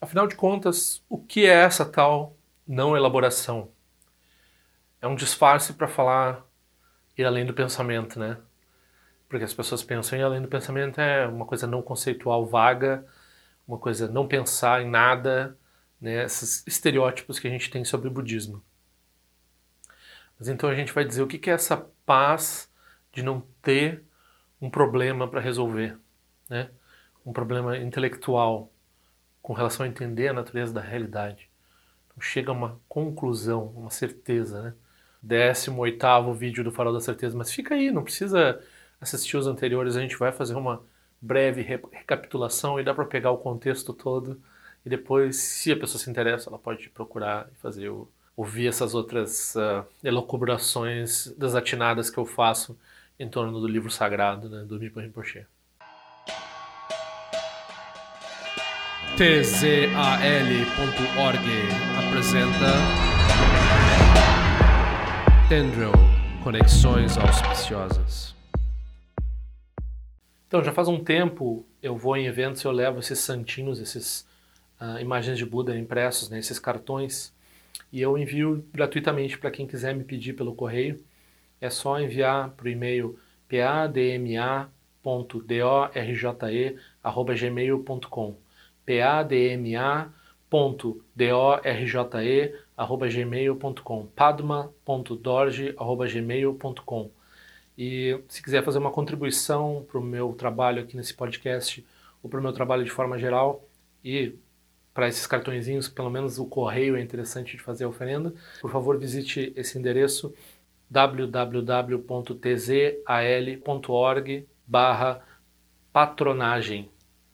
Afinal de contas, o que é essa tal não elaboração? É um disfarce para falar ir além do pensamento, né? Porque as pessoas pensam em além do pensamento é uma coisa não conceitual vaga, uma coisa não pensar em nada, né? Esses estereótipos que a gente tem sobre o budismo. Mas então a gente vai dizer o que é essa paz de não ter um problema para resolver, né? Um problema intelectual com relação a entender a natureza da realidade. Então chega a uma conclusão, uma certeza, né? 18º vídeo do Farol da Certeza, mas fica aí, não precisa assistir os anteriores, a gente vai fazer uma breve recapitulação e dá para pegar o contexto todo e depois, se a pessoa se interessa, ela pode procurar e fazer ouvir essas outras elucubrações desatinadas que eu faço em torno do livro sagrado, né, do Mipo Rinpoche. tzal.org apresenta Tendril, Conexões Auspiciosas. Então, já faz um tempo eu vou em eventos e eu levo esses santinhos, essas imagens de Buda impressos, né, esses cartões, e eu envio gratuitamente para quem quiser me pedir pelo correio. É só enviar para o e-mail padma.dorje@gmail.com padma.dorje@gmail.com padma.dorje@gmail.com. E se quiser fazer uma contribuição para o meu trabalho aqui nesse podcast ou para o meu trabalho de forma geral e para esses cartõezinhos, pelo menos o correio é interessante de fazer a oferenda, por favor visite esse endereço www.tzal.org/patronagem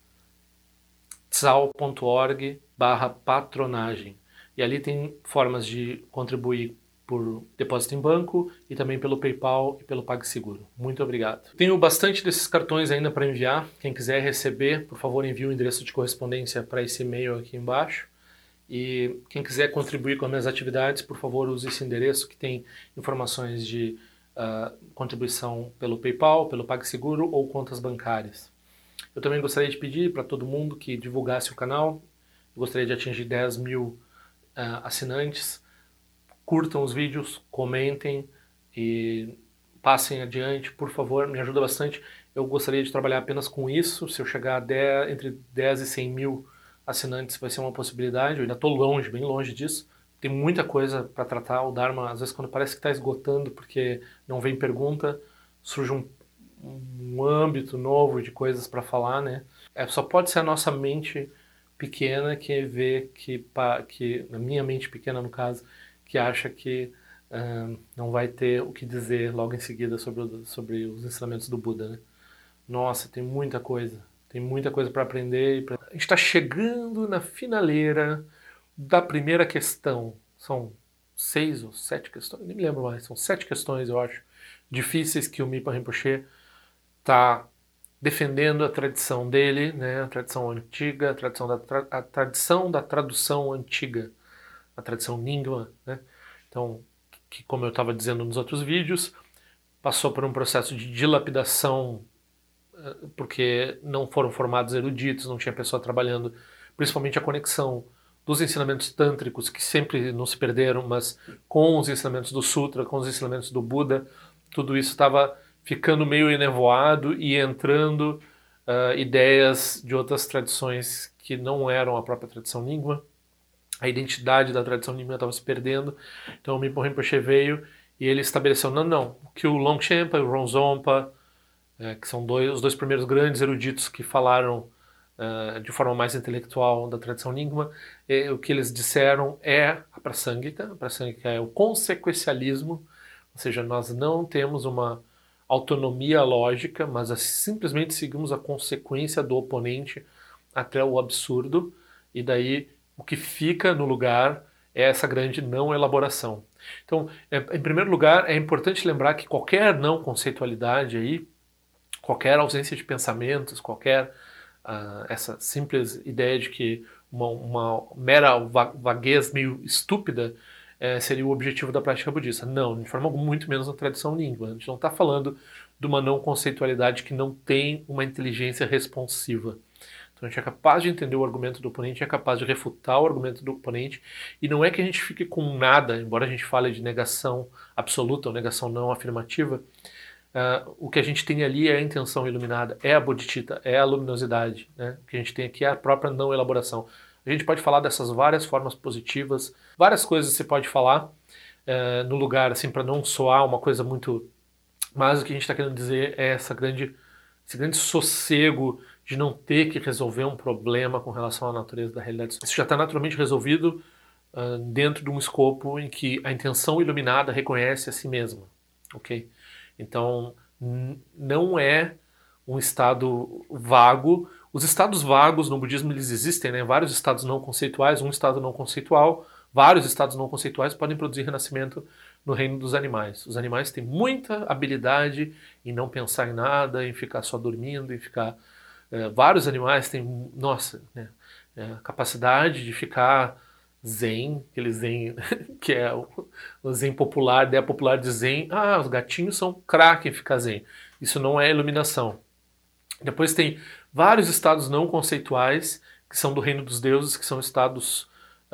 tzal.org/patronagem. E ali tem formas de contribuir por depósito em banco e também pelo PayPal e pelo PagSeguro. Muito obrigado. Tenho bastante desses cartões ainda para enviar. Quem quiser receber, por favor, envie o endereço de correspondência para esse e-mail aqui embaixo. E quem quiser contribuir com as minhas atividades, por favor, use esse endereço que tem informações de contribuição pelo PayPal, pelo PagSeguro ou contas bancárias. Eu também gostaria de pedir para todo mundo que divulgasse o canal. Eu gostaria de atingir 10 mil assinantes. Curtam os vídeos, comentem e passem adiante, por favor, me ajuda bastante. Eu gostaria de trabalhar apenas com isso. Se eu chegar entre 10 e 100 mil assinantes vai ser uma possibilidade. Eu ainda estou longe, bem longe disso. Tem muita coisa para tratar. O Dharma, às vezes, quando parece que está esgotando porque não vem pergunta, surge um âmbito novo de coisas para falar, né? Só pode ser a nossa mente pequena que vê que na minha mente pequena, no caso, que acha que não vai ter o que dizer logo em seguida sobre os ensinamentos do Buda, né? Nossa, tem muita coisa para aprender. A gente está chegando na finaleira da primeira questão. São 6 ou 7 questões, nem me lembro mais, são 7 questões, eu acho, difíceis que o Mipo Rinpoche está defendendo a tradição dele, né, a tradição antiga, a tradição da tradução antiga, a tradição Nyingma, né? Então, que como eu estava dizendo nos outros vídeos, passou por um processo de dilapidação porque não foram formados eruditos, não tinha pessoa trabalhando, principalmente a conexão dos ensinamentos tântricos, que sempre não se perderam, mas com os ensinamentos do Sutra, com os ensinamentos do Buda, tudo isso estava ficando meio enevoado e entrando ideias de outras tradições que não eram a própria tradição Nyingma. A identidade da tradição Nyingma estava se perdendo. Então o Mipo Rinpoche veio e ele estabeleceu, não, que o Longchenpa e o Ronzompa, que são os dois primeiros grandes eruditos que falaram de forma mais intelectual da tradição Nyingma, o que eles disseram é a Prasangika. A Prasangika é o consequencialismo, ou seja, nós não temos uma autonomia lógica, mas simplesmente seguimos a consequência do oponente até o absurdo, e daí o que fica no lugar é essa grande não elaboração. Então, em primeiro lugar, é importante lembrar que qualquer não conceitualidade aí, qualquer ausência de pensamentos, qualquer essa simples ideia de que uma mera vaguez meio estúpida seria o objetivo da prática budista. Não, de forma muito menos na tradição Nyingma. A gente não está falando de uma não conceitualidade que não tem uma inteligência responsiva. Então a gente é capaz de entender o argumento do oponente, é capaz de refutar o argumento do oponente, e não é que a gente fique com nada, embora a gente fale de negação absoluta ou negação não afirmativa, o que a gente tem ali é a intenção iluminada, é a bodhicitta, é a luminosidade, né? O que a gente tem aqui é a própria não elaboração. A gente pode falar dessas várias formas positivas, várias coisas você pode falar no lugar, assim, para não soar uma coisa muito... Mas o que a gente está querendo dizer é esse grande sossego de não ter que resolver um problema com relação à natureza da realidade. Isso já está naturalmente resolvido dentro de um escopo em que a intenção iluminada reconhece a si mesma, ok? Então, não é um estado vago. Os estados vagos no budismo eles existem, né? Vários estados não conceituais, um estado não conceitual, vários estados não conceituais podem produzir renascimento no reino dos animais. Os animais têm muita habilidade em não pensar em nada, em ficar só dormindo, em ficar... vários animais têm, nossa, né, a capacidade de ficar zen, aquele zen que é o zen popular, a ideia popular de zen. Os gatinhos são craque em ficar zen. Isso não é iluminação. Depois tem vários estados não conceituais, que são do reino dos deuses, que são estados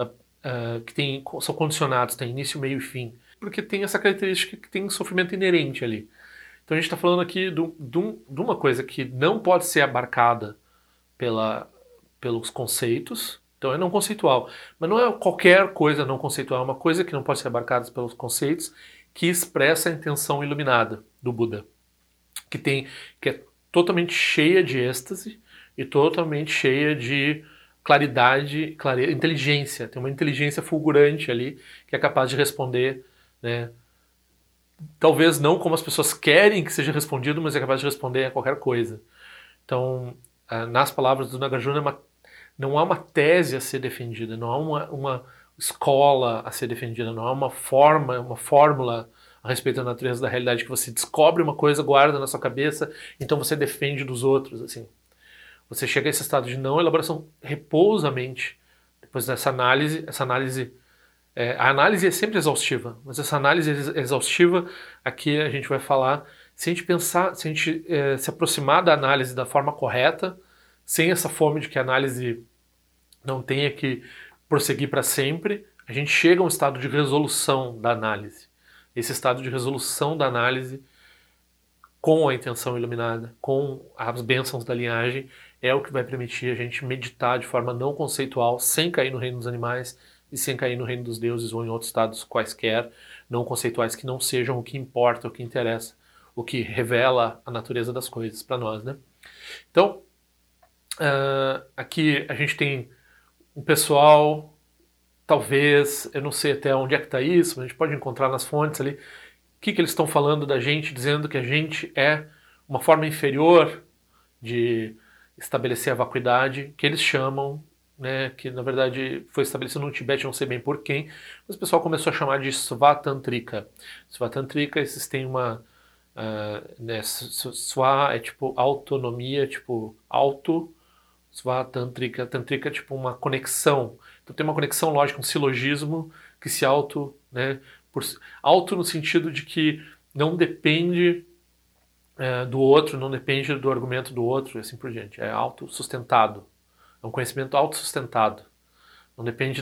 que são condicionados, tem início, meio e fim. Porque tem essa característica que tem sofrimento inerente ali. Então a gente está falando aqui de uma coisa que não pode ser abarcada pelos conceitos, então é não conceitual. Mas não é qualquer coisa não conceitual, é uma coisa que não pode ser abarcada pelos conceitos, que expressa a intenção iluminada do Buda, que é totalmente cheia de êxtase e totalmente cheia de claridade, inteligência. Tem uma inteligência fulgurante ali que é capaz de responder, né? Talvez não como as pessoas querem que seja respondido, mas é capaz de responder a qualquer coisa. Então, nas palavras do Nagarjuna, não há uma tese a ser defendida, não há uma escola a ser defendida, não há uma fórmula a respeito da natureza da realidade, que você descobre uma coisa, guarda na sua cabeça, então você defende dos outros, assim. Você chega a esse estado de não elaboração, repousa a mente. Depois dessa análise, a análise é sempre exaustiva, mas essa análise exaustiva, aqui a gente vai falar, se a gente pensar, se a gente se aproximar da análise da forma correta, sem essa fome de que a análise não tenha que prosseguir para sempre, a gente chega a um estado de resolução da análise. Esse estado de resolução da análise com a intenção iluminada, com as bênçãos da linhagem, é o que vai permitir a gente meditar de forma não conceitual, sem cair no reino dos animais e sem cair no reino dos deuses ou em outros estados quaisquer, não conceituais que não sejam o que importa, o que interessa, o que revela a natureza das coisas para nós, né? Então, aqui a gente tem um pessoal, talvez, eu não sei até onde é que está isso, mas a gente pode encontrar nas fontes ali, o que eles estão falando da gente, dizendo que a gente é uma forma inferior de estabelecer a vacuidade, que eles chamam, né, que na verdade foi estabelecido no Tibete, não sei bem por quem, mas o pessoal começou a chamar de Svatantrika. Svatantrika, esses têm uma... Sva é tipo autonomia, tipo auto, Svatantrika, Tantrika é tipo uma conexão. Então tem uma conexão lógica, um silogismo que se auto, né, auto no sentido de que não depende do outro, não depende do argumento do outro e assim por diante. É autossustentado. É um conhecimento autossustentado. Não depende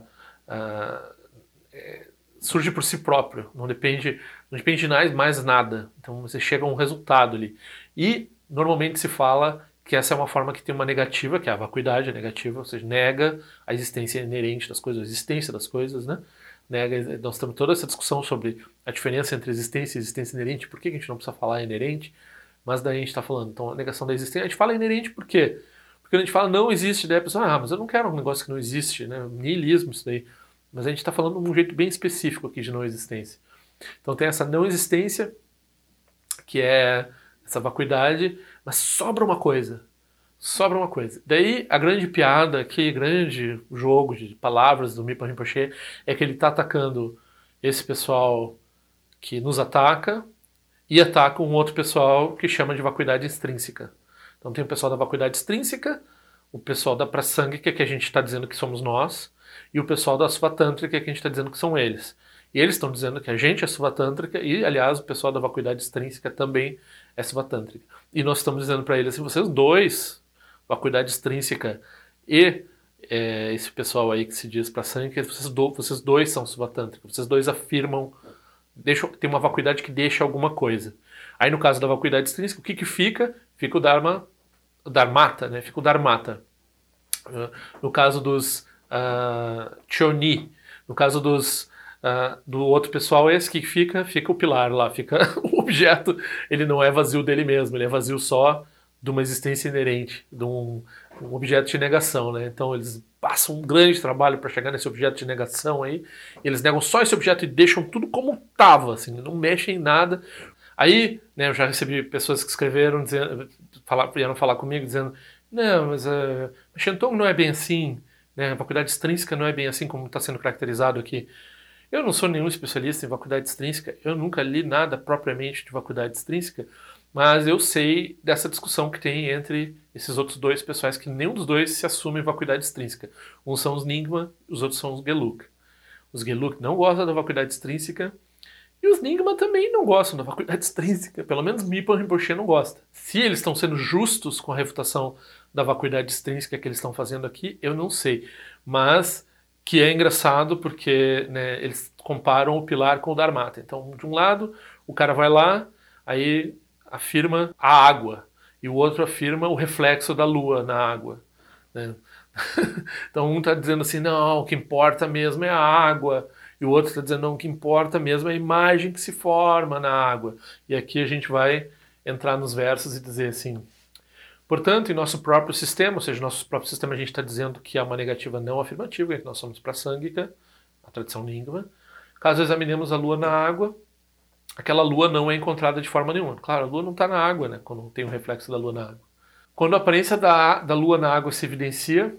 surge por si próprio. Não depende de mais nada. Então você chega a um resultado ali. E normalmente se fala que essa é uma forma que tem uma negativa, que é a vacuidade, a negativa, ou seja, nega a existência inerente das coisas, a existência das coisas, né? Nós temos toda essa discussão sobre a diferença entre existência e existência inerente, por que a gente não precisa falar inerente, mas daí a gente está falando, então a negação da existência, a gente fala inerente por quê? Porque a gente fala não existe, daí a pessoa, mas eu não quero um negócio que não existe, né? Niilismo isso daí, mas a gente está falando de um jeito bem específico aqui de não existência. Então tem essa não existência, que é essa vacuidade, mas sobra uma coisa. Daí a grande piada aqui, grande jogo de palavras do Mipa Rinpoche é que ele está atacando esse pessoal que nos ataca e ataca um outro pessoal que chama de vacuidade extrínseca. Então tem o pessoal da vacuidade extrínseca, o pessoal da prasangika, que a gente está dizendo que somos nós, e o pessoal da Svatântrica, que a gente está dizendo que são eles. E eles estão dizendo que a gente é Svatântrica e, aliás, o pessoal da vacuidade extrínseca também é Svatântrica. E nós estamos dizendo para eles assim, vocês dois, vacuidade extrínseca e esse pessoal aí que se diz prasangika, vocês dois são suvatântrica, vocês dois afirmam, tem uma vacuidade que deixa alguma coisa. Aí no caso da vacuidade extrínseca, o que fica? Fica o dharmata, né? Fica o dharmata. No caso dos choni, no caso do outro pessoal, esse que fica o pilar lá, fica o objeto, ele não é vazio dele mesmo, ele é vazio só de uma existência inerente, de um objeto de negação, né? Então eles passam um grande trabalho para chegar nesse objeto de negação aí, e eles negam só esse objeto e deixam tudo como estava, assim, não mexem em nada. Aí, né, eu já recebi pessoas que escreveram, vieram falar comigo dizendo, não, mas Shenton não é bem assim, né? A vacuidade extrínseca não é bem assim como está sendo caracterizado aqui. Eu não sou nenhum especialista em vacuidade extrínseca, eu nunca li nada propriamente de vacuidade extrínseca, mas eu sei dessa discussão que tem entre esses outros dois pessoais, que nenhum dos dois se assume vacuidade extrínseca. Uns são os Nyingma, os outros são os Gelug. Os Gelug não gostam da vacuidade extrínseca, e os Nyingma também não gostam da vacuidade extrínseca, pelo menos Mipo Rinpoche não gosta. Se eles estão sendo justos com a refutação da vacuidade extrínseca que eles estão fazendo aqui, eu não sei. Mas que é engraçado porque, né, eles comparam o pilar com o dharmata. Então, de um lado, o cara vai lá, aí afirma a água, e o outro afirma o reflexo da lua na água, né? Então um está dizendo assim, não, o que importa mesmo é a água, e o outro está dizendo, não, o que importa mesmo é a imagem que se forma na água. E aqui a gente vai entrar nos versos e dizer assim, portanto, em nosso próprio sistema, ou seja, nosso próprio sistema a gente está dizendo que é uma negativa não afirmativa, que nós somos prasangika, a tradição Nyingma. Caso examinemos a lua na água, aquela lua não é encontrada de forma nenhuma. Claro, a lua não está na água, né, quando tem o reflexo da lua na água. Quando a aparência da lua na água se evidencia,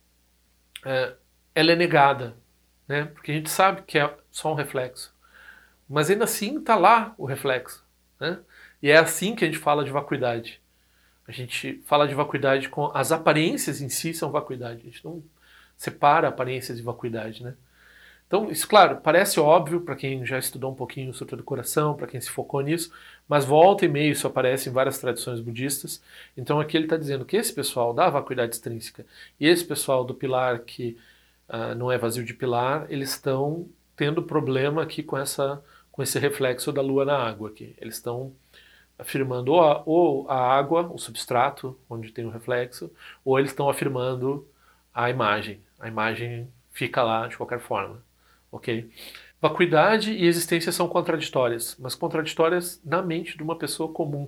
ela é negada, né, porque a gente sabe que é só um reflexo. Mas ainda assim está lá o reflexo, né? E é assim que a gente fala de vacuidade. A gente fala de vacuidade com as aparências em si são vacuidade. A gente não separa aparências e vacuidade, né? Então, isso, claro, parece óbvio para quem já estudou um pouquinho o Sutra do Coração, para quem se focou nisso, mas volta e meia isso aparece em várias tradições budistas. Então aqui ele está dizendo que esse pessoal da vacuidade extrínseca e esse pessoal do pilar que não é vazio de pilar, eles estão tendo problema aqui com esse reflexo da lua na água aqui. Eles estão afirmando ou a água, o substrato, onde tem o reflexo, ou eles estão afirmando a imagem. A imagem fica lá de qualquer forma. Ok? Vacuidade e existência são contraditórias, mas contraditórias na mente de uma pessoa comum.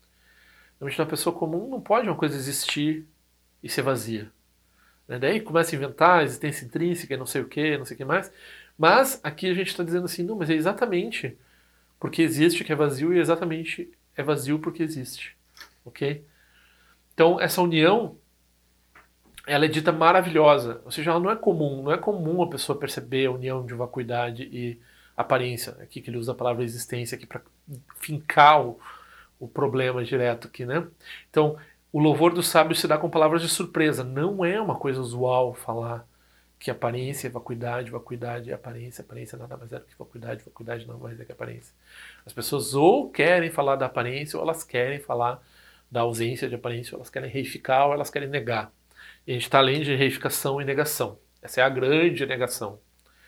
Na mente de uma pessoa comum não pode uma coisa existir e ser vazia. Daí começa a inventar existência intrínseca e não sei o que mais. Mas aqui a gente está dizendo assim, não, mas é exatamente porque existe que é vazio e exatamente é vazio porque existe. Ok? Então essa união, ela é dita maravilhosa, ou seja, ela não é comum a pessoa perceber a união de vacuidade e aparência, aqui que ele usa a palavra existência aqui para fincar o problema direto aqui, né? Então, o louvor do sábio se dá com palavras de surpresa, não é uma coisa usual falar que aparência é vacuidade, vacuidade é aparência, aparência nada mais é do que vacuidade, vacuidade não mais é que aparência. As pessoas ou querem falar da aparência, ou elas querem falar da ausência de aparência, ou elas querem reificar, ou elas querem negar. E a gente está além de reificação e negação. Essa é a grande negação.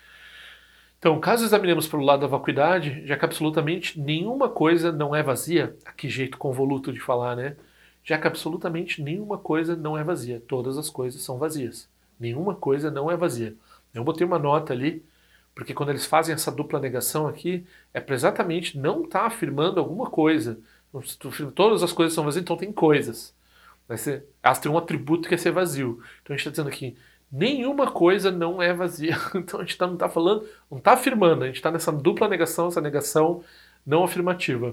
Então, caso examinemos pelo lado da vacuidade, já que absolutamente nenhuma coisa não é vazia, que jeito convoluto de falar, né? Já que absolutamente nenhuma coisa não é vazia. Todas as coisas são vazias. Nenhuma coisa não é vazia. Eu botei uma nota ali, porque quando eles fazem essa dupla negação aqui, é para exatamente não estar afirmando alguma coisa. Todas as coisas são vazias, então tem coisas. Elas têm um atributo que é ser vazio. Então a gente está dizendo aqui, nenhuma coisa não é vazia. Então a gente não está falando, não está afirmando, a gente está nessa dupla negação, essa negação não afirmativa.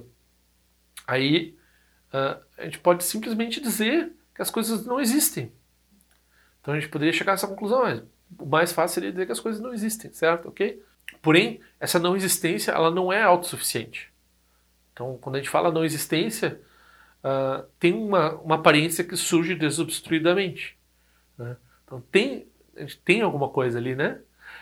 Aí a gente pode simplesmente dizer que as coisas não existem. Então a gente poderia chegar a essa conclusão, mas o mais fácil seria dizer que as coisas não existem, certo? Ok? Porém, essa não existência, ela não é autossuficiente. Então quando a gente fala não existência, tem uma aparência que surge desobstruidamente, né? Então a gente tem alguma coisa ali, né?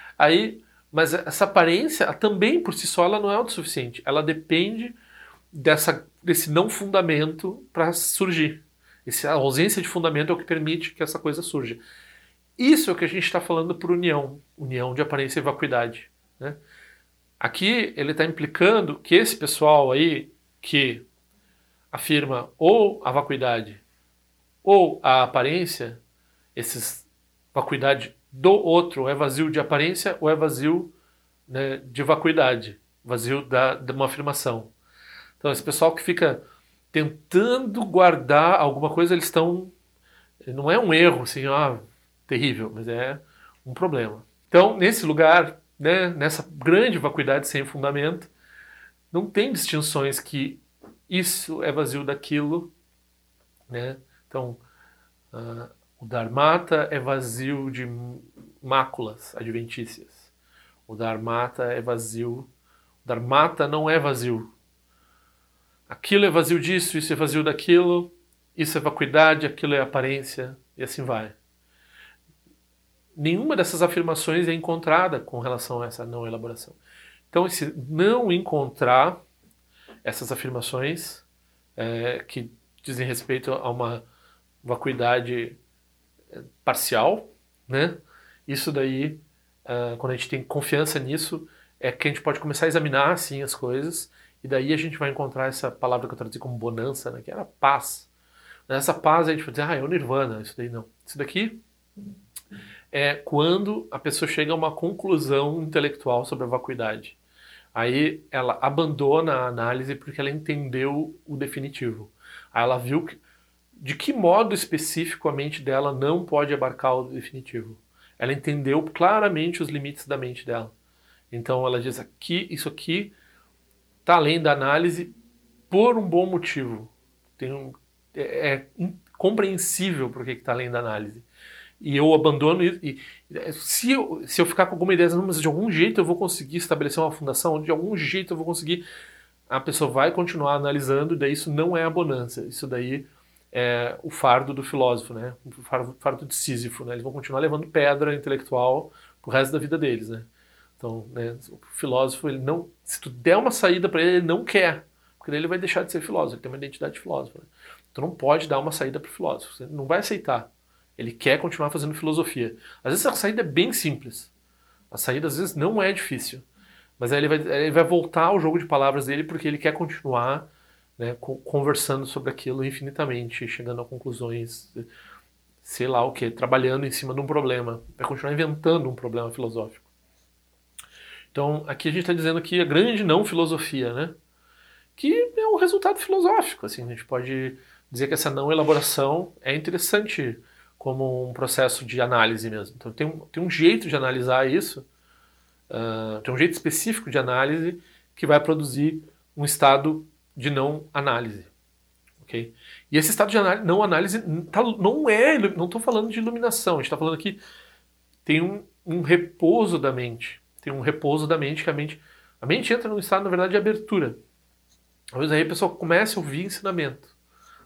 Mas essa aparência também por si só ela não é autossuficiente. Ela depende desse não fundamento para surgir. Essa ausência de fundamento é o que permite que essa coisa surja. Isso é o que a gente está falando por união de aparência e vacuidade, né? Aqui ele está implicando que esse pessoal aí que afirma ou a vacuidade ou a aparência, esses vacuidade do outro é vazio de aparência ou é vazio, né, de vacuidade, vazio de uma afirmação. Então esse pessoal que fica tentando guardar alguma coisa, eles estão... Não é um erro, assim, terrível, mas é um problema. Então, nesse lugar, né, nessa grande vacuidade sem fundamento, não tem distinções que isso é vazio daquilo, né? Então, o Dharmata é vazio de máculas adventícias. O Dharmata é vazio. O Dharmata não é vazio. Aquilo é vazio disso, isso é vazio daquilo, isso é vacuidade, aquilo é aparência, e assim vai. Nenhuma dessas afirmações é encontrada com relação a essa não elaboração. Então, esse não encontrar essas afirmações que dizem respeito a uma vacuidade parcial, né? Isso daí, quando a gente tem confiança nisso, é que a gente pode começar a examinar assim as coisas, e daí a gente vai encontrar essa palavra que eu traduzi como bonança, né? Que era paz. Nessa paz a gente vai dizer, é o nirvana, isso daí não. Isso daqui é quando a pessoa chega a uma conclusão intelectual sobre a vacuidade. Aí ela abandona a análise porque ela entendeu o definitivo. Aí ela viu de que modo específico a mente dela não pode abarcar o definitivo. Ela entendeu claramente os limites da mente dela. Então ela diz, isso aqui está além da análise por um bom motivo. É incompreensível por que está além da análise. E eu abandono isso. Se eu ficar com alguma ideia, mas de algum jeito eu vou conseguir estabelecer uma fundação, de algum jeito eu vou conseguir, a pessoa vai continuar analisando, e daí isso não é a bonança. Isso daí é o fardo do filósofo, né? O fardo de Sísifo, né? Eles vão continuar levando pedra intelectual pro resto da vida deles, né? Então, né, o filósofo, ele não, se tu der uma saída para ele, ele não quer, porque daí ele vai deixar de ser filósofo, ele tem uma identidade de filósofo, né? Tu não pode dar uma saída pro filósofo, você não vai aceitar. Ele quer continuar fazendo filosofia. Às vezes a saída é bem simples. A saída às vezes não é difícil. Mas aí ele vai voltar ao jogo de palavras dele porque ele quer continuar, né, conversando sobre aquilo infinitamente, chegando a conclusões, sei lá o que, trabalhando em cima de um problema. Vai continuar inventando um problema filosófico. Então aqui a gente está dizendo que a grande não filosofia, né, que é um resultado filosófico. Assim, a gente pode dizer que essa não elaboração é interessante como um processo de análise mesmo. Então tem um jeito de analisar isso, tem um jeito específico de análise que vai produzir um estado de não análise. Okay? E esse estado de não análise não estou falando de iluminação, a gente está falando aqui, tem um repouso da mente. Tem um repouso da mente que a mente entra num estado, na verdade, de abertura. Talvez aí a pessoa comece a ouvir ensinamento.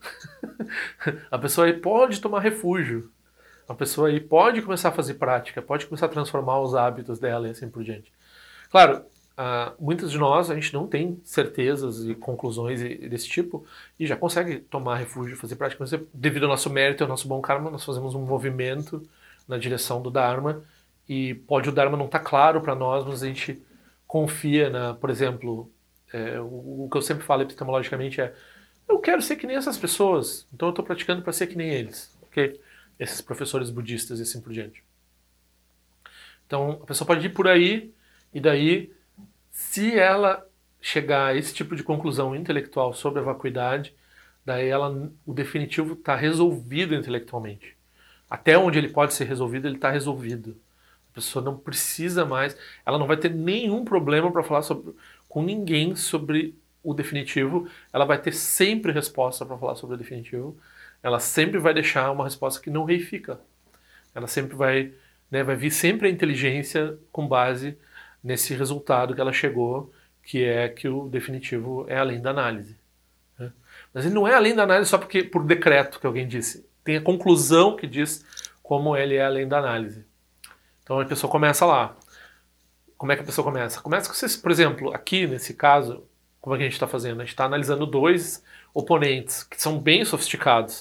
A pessoa aí pode tomar refúgio. A pessoa aí pode começar a fazer prática, pode começar a transformar os hábitos dela e assim por diante. Claro, muitos de nós, a gente não tem certezas e conclusões desse tipo e já consegue tomar refúgio, fazer prática. Mas devido ao nosso mérito e ao nosso bom karma, nós fazemos um movimento na direção do Dharma e pode o Dharma não estar claro para nós, mas a gente confia por exemplo, o que eu sempre falo epistemologicamente eu quero ser que nem essas pessoas, então eu estou praticando para ser que nem eles, ok? Esses professores budistas e assim por diante. Então a pessoa pode ir por aí, e daí, se ela chegar a esse tipo de conclusão intelectual sobre a vacuidade, daí o definitivo está resolvido intelectualmente. Até onde ele pode ser resolvido, ele está resolvido. A pessoa não precisa mais, ela não vai ter nenhum problema para falar com ninguém sobre o definitivo, ela vai ter sempre resposta para falar sobre o definitivo, ela sempre vai deixar uma resposta que não reifica. Ela sempre vai vir sempre a inteligência com base nesse resultado que ela chegou, que é que o definitivo é além da análise. Né? Mas ele não é além da análise só por decreto que alguém disse. Tem a conclusão que diz como ele é além da análise. Então a pessoa começa lá. Como é que a pessoa começa? Começa com vocês, por exemplo, aqui nesse caso, como é que a gente está fazendo? A gente está analisando dois oponentes que são bem sofisticados.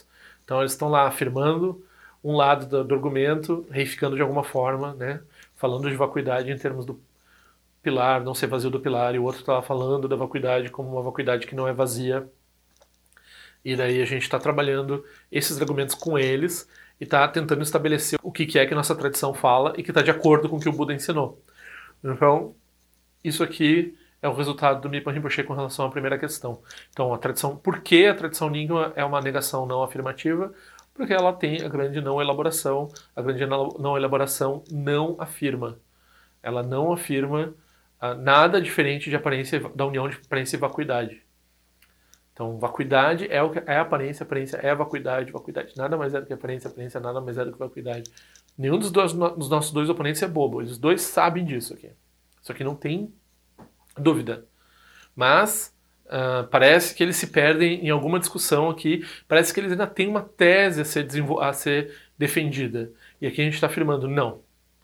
Então eles estão lá afirmando um lado do argumento, reificando de alguma forma, né? Falando de vacuidade em termos do pilar, não ser vazio do pilar, e o outro está falando da vacuidade como uma vacuidade que não é vazia. E daí a gente está trabalhando esses argumentos com eles e está tentando estabelecer o que é que nossa tradição fala e que está de acordo com o que o Buda ensinou. Então, isso aqui é o resultado do Mipa Rinpoche com relação à primeira questão. Então, a tradição, por que a tradição Nyingma é uma negação não afirmativa? Porque ela tem a grande não elaboração. A grande não elaboração não afirma. Ela não afirma nada diferente de aparência, da união de aparência e vacuidade. Então, vacuidade é aparência é vacuidade nada mais é do que aparência nada mais é do que vacuidade. Nenhum dos nossos dois oponentes é bobo, eles dois sabem disso aqui. Isso aqui não tem dúvida. Mas parece que eles se perdem em alguma discussão aqui, parece que eles ainda têm uma tese a ser defendida. E aqui a gente está afirmando, não.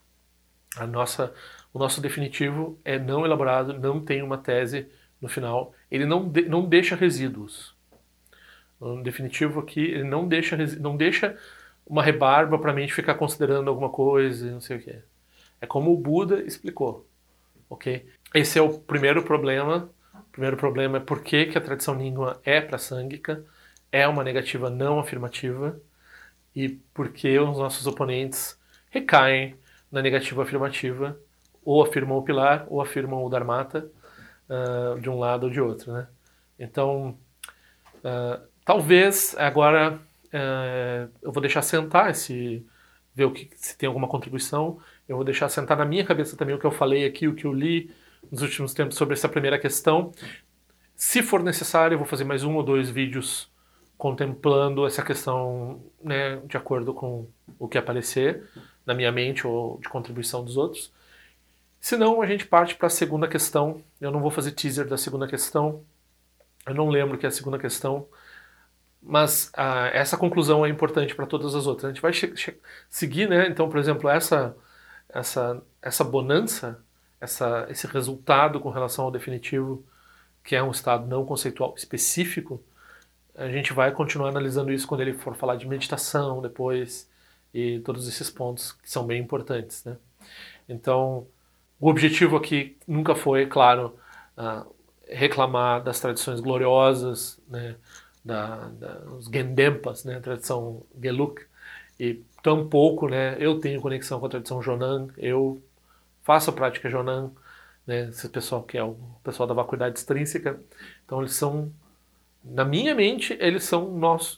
O nosso definitivo é não elaborado, não tem uma tese no final. Ele não deixa resíduos. O definitivo aqui, ele não deixa uma rebarba para a mente ficar considerando alguma coisa, não sei o que. É como o Buda explicou. Okay? Esse é o primeiro problema. O primeiro problema é por que a tradição Nyingma é prasangika, é uma negativa não afirmativa, e por que os nossos oponentes recaem na negativa afirmativa, ou afirmam o pilar, ou afirmam o dharmata, de um lado ou de outro. Né? Então, talvez agora eu vou deixar sentar ver se tem alguma contribuição. Eu vou deixar sentar na minha cabeça também o que eu falei aqui, o que eu li nos últimos tempos sobre essa primeira questão. Se for necessário, eu vou fazer mais 1 ou 2 vídeos contemplando essa questão, né, de acordo com o que aparecer na minha mente ou de contribuição dos outros. Se não, a gente parte para a segunda questão. Eu não vou fazer teaser da segunda questão. Eu não lembro que é a segunda questão. Mas essa conclusão é importante para todas as outras. A gente vai seguir, né? Então, por exemplo, essa bonança, esse resultado com relação ao definitivo, que é um estado não conceitual específico, a gente vai continuar analisando isso quando ele for falar de meditação depois e todos esses pontos que são bem importantes, né? Então, o objetivo aqui nunca foi, claro, reclamar das tradições gloriosas, né, dos Gendempas, né, a tradição Geluk, e tampouco, né, eu tenho conexão com a tradição Jonan, eu faço a prática Jonan, né, esse pessoal que é o pessoal da vacuidade extrínseca, então eles são, na minha mente, eles são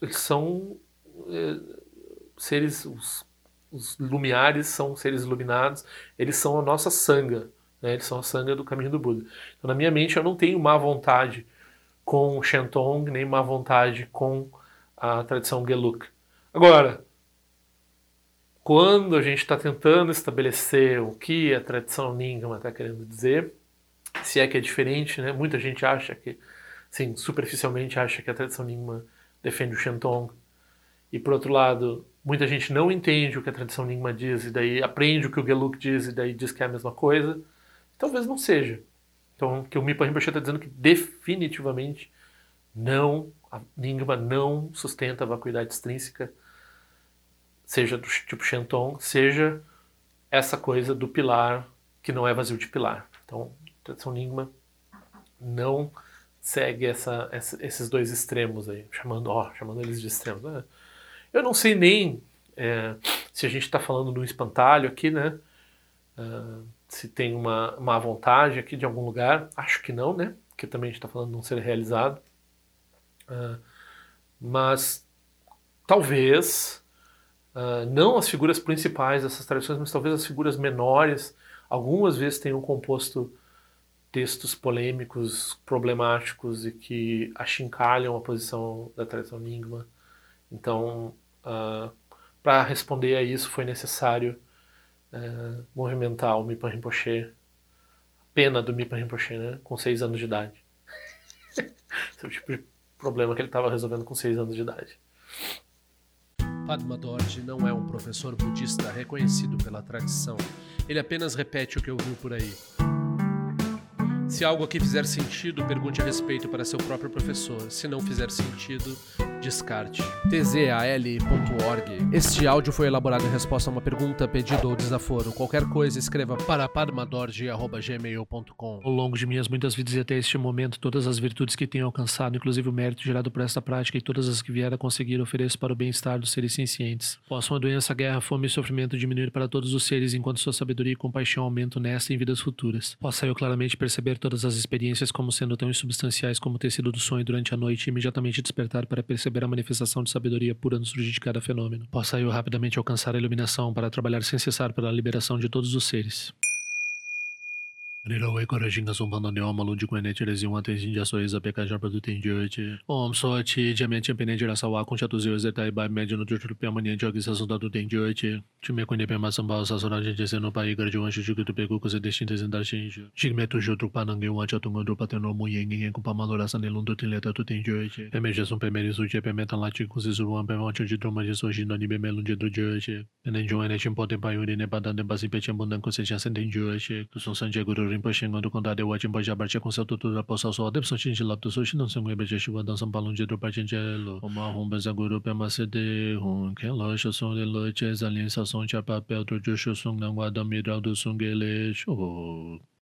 seres, os lumiares são seres iluminados, eles são a nossa sangha, né? Eles são a sangha do caminho do Buda. Então, na minha mente, eu não tenho má vontade com o Shentong, nem má vontade com a tradição Geluk. Agora, quando a gente está tentando estabelecer o que a tradição Nyingma está querendo dizer, se é que é diferente, né? Muita gente acha que, sim, superficialmente acha que a tradição Nyingma defende o Shentong, e por outro lado, muita gente não entende o que a tradição Nyingma diz, e daí aprende o que o Geluk diz, e daí diz que é a mesma coisa. Talvez não seja. Então, que o Mipa Rinpoche está dizendo que definitivamente a Nyingma não sustenta a vacuidade extrínseca, seja do tipo Shentong, seja essa coisa do pilar que não é vazio de pilar. Então, a tradição Nyingma não segue esses dois extremos aí, chamando eles de extremos. Eu não sei nem se a gente está falando de um espantalho aqui, né? Se tem uma má vontade aqui de algum lugar. Acho que não, né? Porque também a gente está falando de não ser realizado. Mas talvez, não as figuras principais dessas tradições, mas talvez as figuras menores, algumas vezes tenham composto textos polêmicos, problemáticos e que achincalham a posição da tradição Nyingma. Então, para responder a isso foi necessário movimentar o Mipa Rinpoche, a pena do Mipa Rinpoche, né, com 6 anos de idade. Esse é o tipo de problema que ele estava resolvendo com 6 anos de idade. Padma Dorje não é um professor budista reconhecido pela tradição. Ele apenas repete o que ouviu por aí. Se algo aqui fizer sentido, pergunte a respeito para seu próprio professor. Se não fizer sentido, descarte. tzal.org. Este áudio foi elaborado em resposta a uma pergunta, pedido ou desaforo. Qualquer coisa, escreva para padmadorje@gmail.com. Ao longo de minhas muitas vidas e até este momento, todas as virtudes que tenho alcançado, inclusive o mérito gerado por esta prática e todas as que vier a conseguir, ofereço para o bem-estar dos seres sencientes. Possam a doença, a guerra, a fome e o sofrimento diminuir para todos os seres, enquanto sua sabedoria e compaixão aumentam nesta e em vidas futuras. Possa eu claramente perceber todas as experiências como sendo tão insubstanciais como o tecido do sonho durante a noite e imediatamente despertar para perceber a manifestação de sabedoria pura no surgir de cada fenômeno. Possa eu rapidamente alcançar a iluminação para trabalhar sem cessar pela liberação de todos os seres. Nirawe Korajinga Sumpano Neoma Lundi Quenete Rezium Atensin Jasoiza Pekaja Produtin Jyote Om Soti Diamante Penente Rasawa Conchatus Zetai Bai Médio no Jutru Piamanian Jogis Assunta Tem Jyote Time Quene Pema Sambal Sasora Gente Seno Pai Gardiwan Shujuku Peku Kose Destintes Endar Shinju Jigmetu Jutru Panangue Wancha Tungondo Pateno Muyeng Kupamalora Sanelundu Tinleta Tutin Jyote Pemejasun Pemerisu Pemetan Lati Kusizuan Pemancha de Troma de Sojino Nibe Melunde do Jyote Nenjon Enetim Potem Paiuri Nebadan Basi Pechambundan Conseja Senten Jyote Tusun Sanjaguru Rinpoche do condado de Wachimbo Jabartia com seu tutor da Poça Sol, Debson Chin de Lapto Sushi, não se lembra de Chiva Dançam Palum de Dropartingelo, uma rumba Zaguru Pemacede, que loja som de lote, alien sação de papel, do Jushu Sung, não guarda miral do Sungele, show.